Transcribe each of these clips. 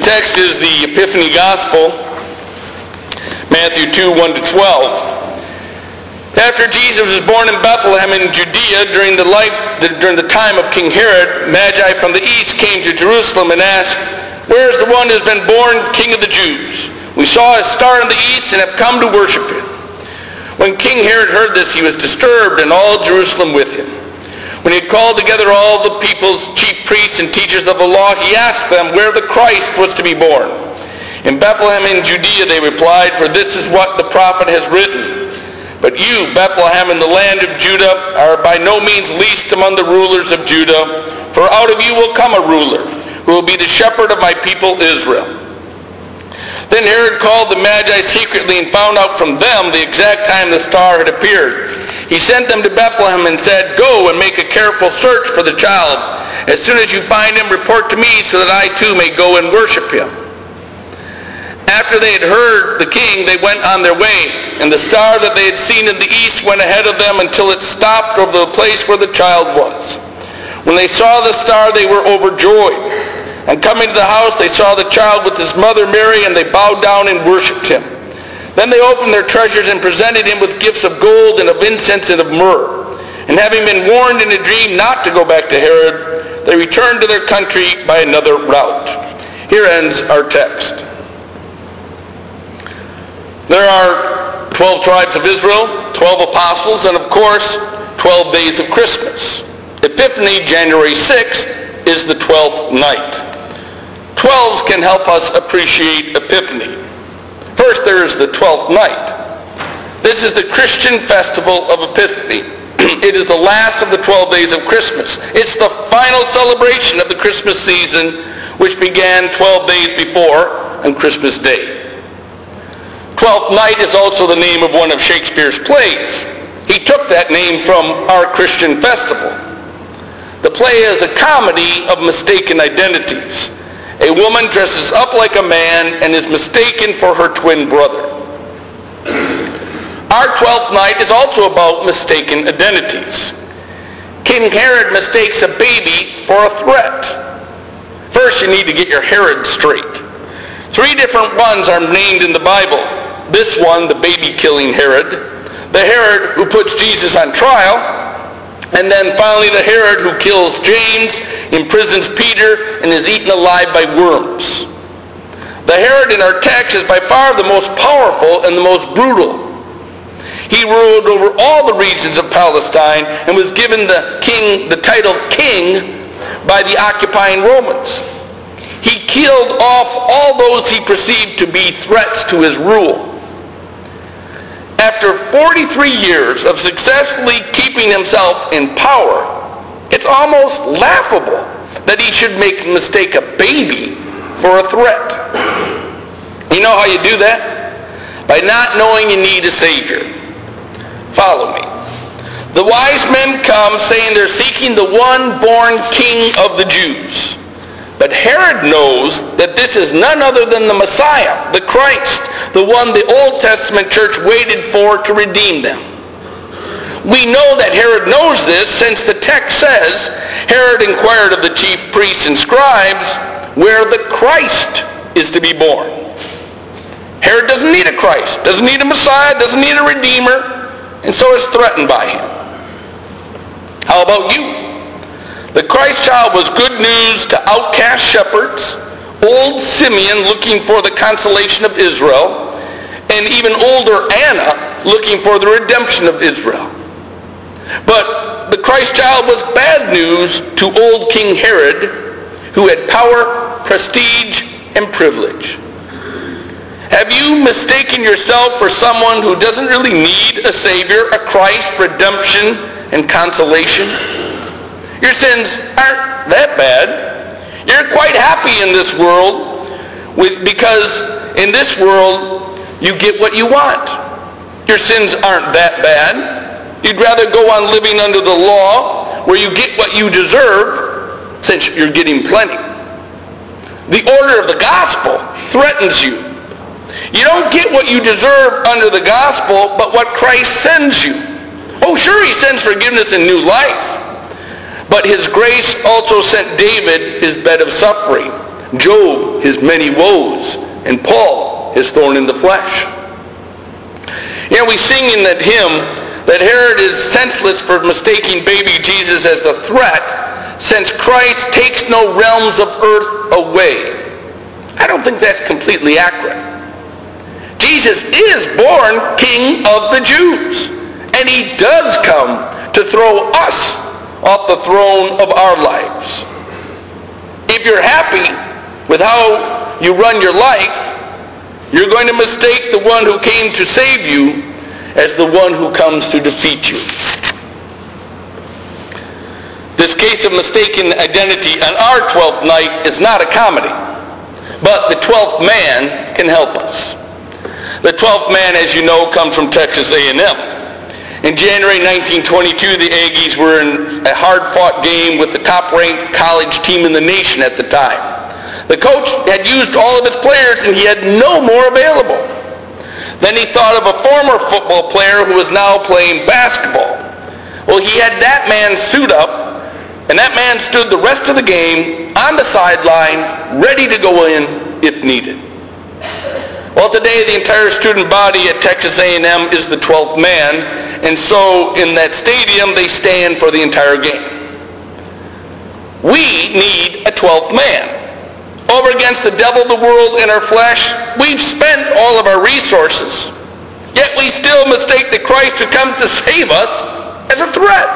The text is the Epiphany Gospel, Matthew 2, 1-12. After Jesus was born in Bethlehem in Judea during the time of King Herod, Magi from the east came to Jerusalem and asked, "Where is the one who has been born King of the Jews? We saw his star in the east and have come to worship him." When King Herod heard this, he was disturbed, and all Jerusalem with him. When he had called together all the people's chief priests and teachers of the law, he asked them where the Christ was to be born. "In Bethlehem in Judea," they replied, "for this is what the prophet has written. But you, Bethlehem, in the land of Judah, are by no means least among the rulers of Judah, for out of you will come a ruler, who will be the shepherd of my people Israel." Then Herod called the Magi secretly and found out from them the exact time the star had appeared. He sent them to Bethlehem and said, "Go and make a careful search for the child. As soon as you find him, report to me so that I too may go and worship him." After they had heard the king, they went on their way, and the star that they had seen in the east went ahead of them until it stopped over the place where the child was. When they saw the star, they were overjoyed. And coming to the house, they saw the child with his mother Mary, and they bowed down and worshipped him. Then they opened their treasures and presented him with gifts of gold and of incense and of myrrh. And having been warned in a dream not to go back to Herod, they returned to their country by another route. Here ends our text. There are 12 tribes of Israel, 12 apostles, and of course, 12 days of Christmas. Epiphany, January 6th, is the 12th night. 12s can help us appreciate Epiphany. First, there is the 12th night. This is the Christian festival of Epiphany. It is the last of the 12 days of Christmas. It's the final celebration of the Christmas season, which began 12 days before on Christmas Day. 12th night is also the name of one of Shakespeare's plays. He took that name from our Christian festival. The play is a comedy of mistaken identities. A woman dresses up like a man and is mistaken for her twin brother. Our 12th night is also about mistaken identities. King Herod mistakes a baby for a threat. First, you need to get your Herod straight. 3 different ones are named in the Bible. This one, the baby-killing Herod, the Herod who puts Jesus on trial, and then finally the Herod who kills James, imprisons Peter, and is eaten alive by worms. The Herod in our text is by far the most powerful and the most brutal. He ruled over all the regions of Palestine and was given the title king by the occupying Romans. He killed off all those he perceived to be threats to his rule. After 43 years of successfully keeping himself in power, it's almost laughable that he should mistake a baby for a threat. You know how you do that? By not knowing you need a savior. Follow me. The wise men come saying they're seeking the one born king of the Jews. But Herod knows that this is none other than the Messiah, the Christ, the one the Old Testament church waited for to redeem them. We know that Herod knows this since the text says, Herod inquired of the chief priests and scribes where the Christ is to be born. Herod doesn't need a Christ, doesn't need a Messiah, doesn't need a Redeemer, and so is threatened by him. How about you? The Christ child was good news to outcast shepherds, old Simeon looking for the consolation of Israel, and even older Anna looking for the redemption of Israel. But the Christ child was bad news to old King Herod, who had power, prestige, and privilege. Have you mistaken yourself for someone who doesn't really need a Savior, a Christ, redemption, and consolation? Your sins aren't that bad. You're quite happy in this world because in this world you get what you want. Your sins aren't that bad. You'd rather go on living under the law where you get what you deserve since you're getting plenty. The order of the gospel threatens you. You don't get what you deserve under the gospel, but what Christ sends you. Oh, sure, he sends forgiveness and new life. But his grace also sent David his bed of suffering, Job his many woes, and Paul his thorn in the flesh. We sing in that hymn that Herod is senseless for mistaking baby Jesus as the threat, since Christ takes no realms of earth away. I don't think that's completely accurate. Jesus is born King of the Jews, and he does come to throw us off the throne of our lives. If you're happy with how you run your life, you're going to mistake the one who came to save you as the one who comes to defeat you. This case of mistaken identity on our 12th night is not a comedy, but the 12th man can help us. The 12th man, as you know, comes from Texas A&M. In January 1922, the Aggies were in a hard-fought game with the top-ranked college team in the nation at the time. The coach had used all of his players, and he had no more available. Then he thought of a former football player who was now playing basketball. Well, he had that man suit up, and that man stood the rest of the game on the sideline, ready to go in if needed. Well, today the entire student body at Texas A&M is the 12th man, and so in that stadium they stand for the entire game. We need a 12th man. Over against the devil, the world, and our flesh, we've spent all of our resources, yet we still mistake the Christ who comes to save us as a threat.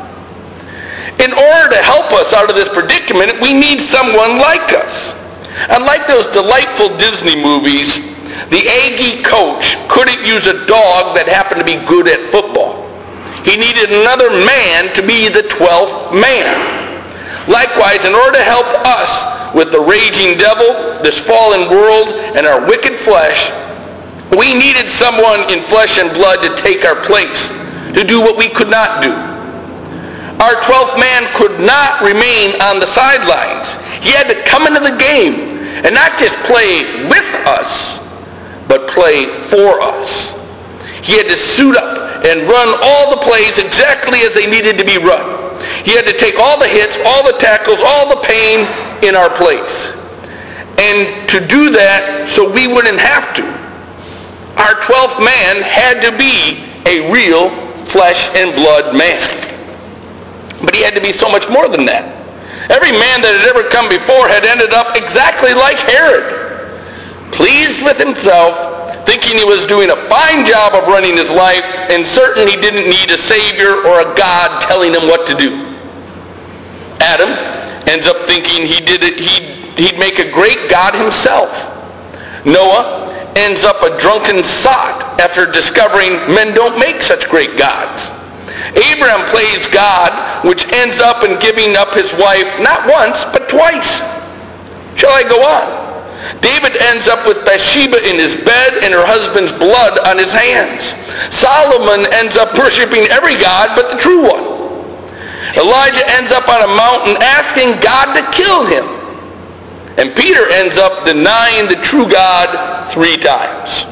In order to help us out of this predicament, we need someone like us. Unlike those delightful Disney movies, the Aggie coach couldn't use a dog that happened to be good at football. He needed another man to be the 12th man. Likewise, in order to help us with the raging devil, this fallen world, and our wicked flesh, we needed someone in flesh and blood to take our place, to do what we could not do. Our 12th man could not remain on the sidelines. He had to come into the game and not just play with us, but play for us. He had to suit up and run all the plays exactly as they needed to be run. He had to take all the hits, all the tackles, all the pain in our place. And to do that so we wouldn't have to, our 12th man had to be a real flesh and blood man. But he had to be so much more than that. Every man that had ever come before had ended up exactly like Herod, pleased with himself, thinking he was doing a fine job of running his life, and certain he didn't need a savior or a God telling him what to do. Adam ends up thinking he'd make a great God himself. Noah ends up a drunken sot after discovering men don't make such great gods. Abraham plays God, which ends up in giving up his wife not once, but twice. Shall I go on? David ends up with Bathsheba in his bed and her husband's blood on his hands. Solomon ends up worshiping every god but the true one. Elijah ends up on a mountain asking God to kill him. And Peter ends up denying the true God 3 times.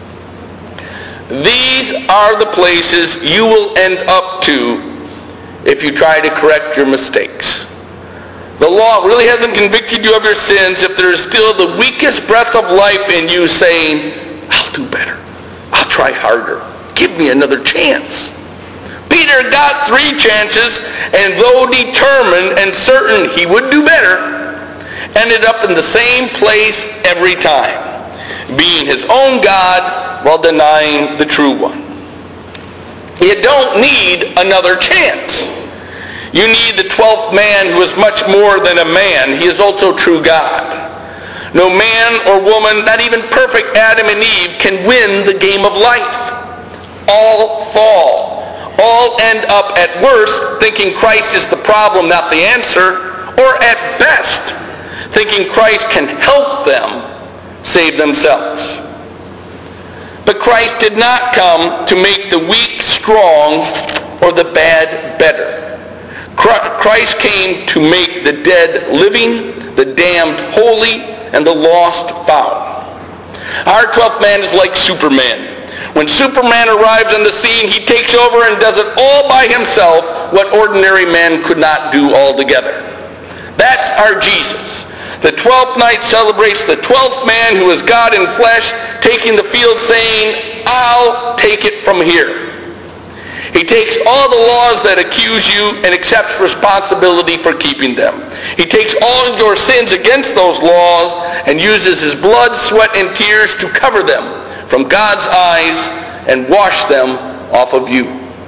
These are the places you will end up to if you try to correct your mistakes. The law really hasn't convicted you of your sins if there is still the weakest breath of life in you saying, I'll do better. I'll try harder. Give me another chance. Peter got 3 chances, and though determined and certain he would do better, ended up in the same place every time, being his own God while denying the true one. You don't need another chance. You need the 12th man who is much more than a man. He is also true God. No man or woman, not even perfect Adam and Eve, can win the game of life. All fall. All end up at worst thinking Christ is the problem, not the answer, or at best thinking Christ can help them save themselves. But Christ did not come to make the weak strong or the bad better. Christ came to make the dead living, the damned holy, and the lost found. Our 12th man is like Superman. When Superman arrives on the scene, he takes over and does it all by himself, what ordinary men could not do altogether. That's our Jesus. The 12th night celebrates the 12th man who is God in flesh, taking the field saying, I'll take it from here. He takes all the laws that accuse you and accepts responsibility for keeping them. He takes all your sins against those laws and uses his blood, sweat, and tears to cover them from God's eyes and wash them off of you.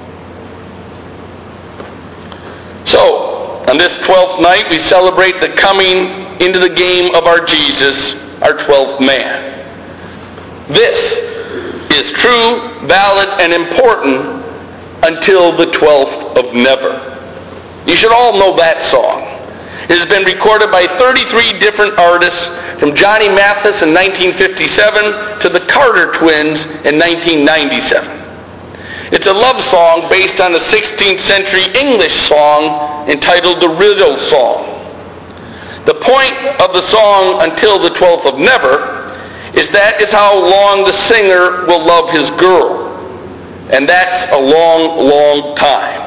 So, on this 12th night, we celebrate the coming into the game of our Jesus, our 12th man. This is true, valid, and important until the 12th of never. You should all know that song. It has been recorded by 33 different artists, from Johnny Mathis in 1957 to the Carter Twins in 1997. It's a love song based on a 16th century English song entitled the Riddle Song. The point of the song, Until the 12th of Never, is that is how long the singer will love his girl. And that's a long, long time.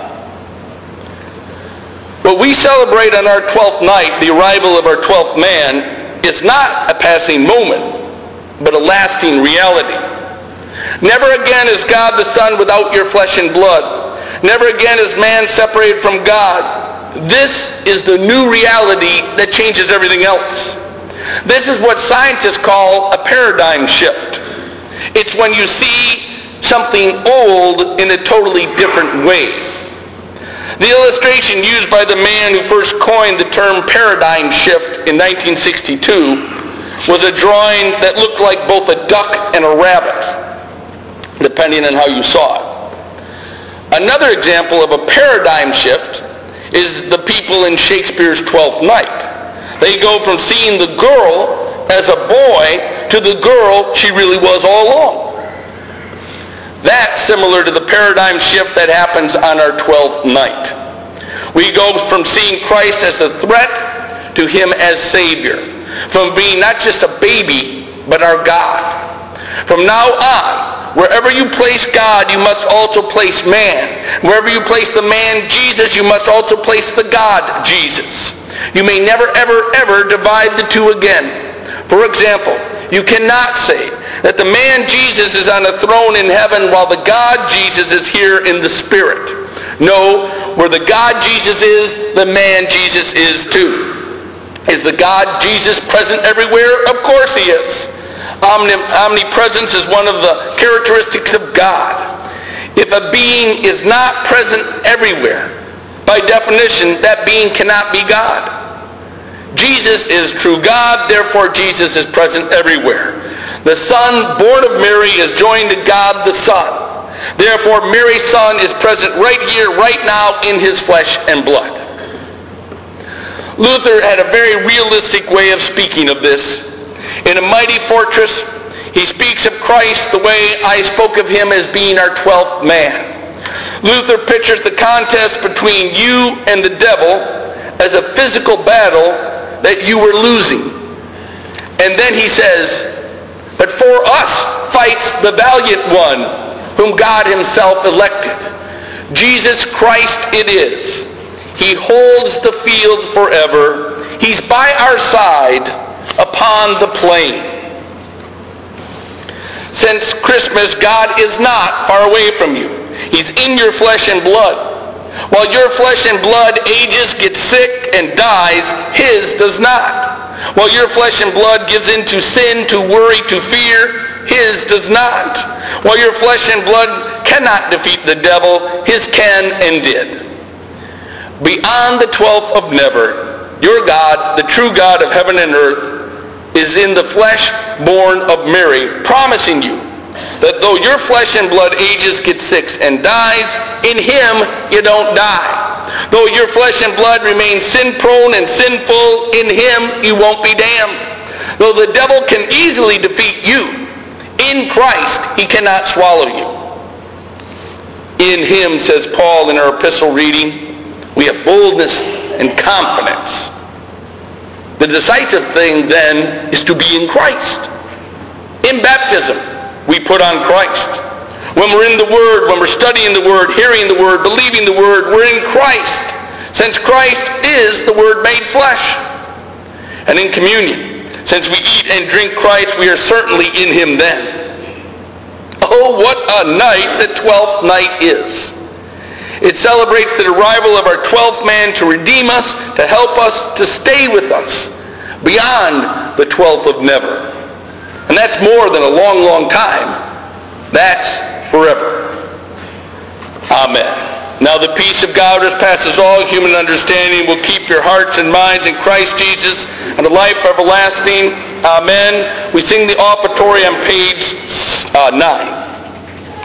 What we celebrate on our 12th night, the arrival of our 12th man, is not a passing moment, but a lasting reality. Never again is God the Son without your flesh and blood. Never again is man separated from God. This is the new reality that changes everything else. This is what scientists call a paradigm shift. It's when you see something old in a totally different way. The illustration used by the man who first coined the term paradigm shift in 1962 was a drawing that looked like both a duck and a rabbit, depending on how you saw it. Another example of a paradigm shift is the people in Shakespeare's Twelfth Night. They go from seeing the girl as a boy to the girl she really was all along. That's similar to the paradigm shift that happens on our 12th night. We go from seeing Christ as a threat to him as Savior. From being not just a baby, but our God. From now on, wherever you place God, you must also place man. Wherever you place the man Jesus, you must also place the God Jesus. You may never, ever, ever divide the two again. For example, you cannot say that the man Jesus is on a throne in heaven while the God Jesus is here in the spirit. No, where the God Jesus is, the man Jesus is too. Is the God Jesus present everywhere? Of course he is. Omnipresence is one of the characteristics of God. If a being is not present everywhere, by definition, that being cannot be God. Jesus is true God, therefore Jesus is present everywhere. The Son, born of Mary, is joined to God the Son. Therefore, Mary's Son is present right here, right now, in his flesh and blood. Luther had a very realistic way of speaking of this. In A Mighty Fortress, he speaks of Christ the way I spoke of him as being our 12th man. Luther pictures the contest between you and the devil as a physical battle that you were losing. And then he says, but for us fights the valiant one, whom God himself elected. Jesus Christ it is. He holds the field forever. He's by our side upon the plain. Since Christmas, God is not far away from you. He's in your flesh and blood. While your flesh and blood ages, gets sick, and dies, his does not. While your flesh and blood gives into sin, to worry, to fear, his does not. While your flesh and blood cannot defeat the devil, his can and did. Beyond the 12th of never, your God, the true God of heaven and earth, is in the flesh born of Mary, promising you that though your flesh and blood ages, gets sick, and dies, in him you don't die. Though your flesh and blood remain sin-prone and sinful, in him you won't be damned. Though the devil can easily defeat you, in Christ he cannot swallow you. In him, says Paul in our epistle reading, we have boldness and confidence. The decisive thing then is to be in Christ. In baptism, we put on Christ. When we're in the Word, when we're studying the Word, hearing the Word, believing the Word, we're in Christ, since Christ is the Word made flesh. and in communion. Since we eat and drink Christ, we are certainly in him then. Oh, what a night the 12th night is. It celebrates the arrival of our 12th man to redeem us, to help us, to stay with us beyond the 12th of never. And that's more than a long, long time. That's forever. Amen. Now the peace of God, which passes all human understanding, will keep your hearts and minds in Christ Jesus and the life everlasting. Amen. We sing the offertory on page 9.